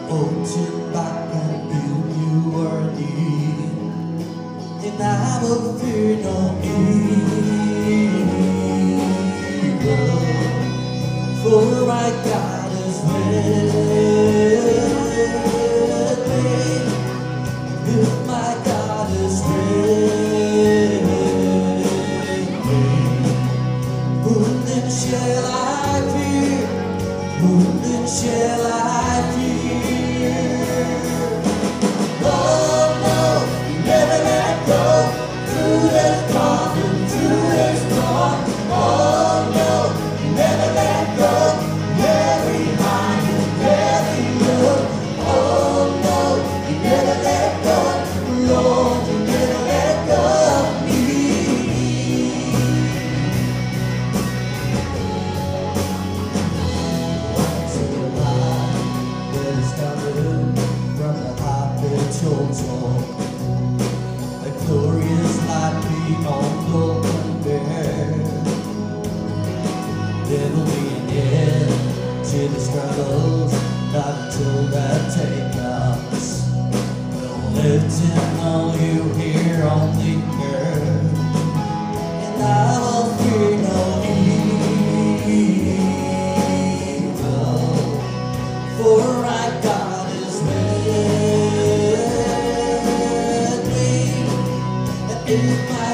Ocean back and you are near, and I will fear no evil, for my God is with me. If my God is with me, whom then shall I fear? Whom then shall I fear? Oh no, you never let go. Through the storm and through the storm. Oh no, you never let go. Very high and very low. Oh no, you never let go. Lord, you never let go of me. Once in a while, that is coming from the Total, a glorious light beyond golden bear. Devil being dead to the struggles, not until that take us. We'll lift him all you here on the earth, and I will fear no evil, for our God is with me. If my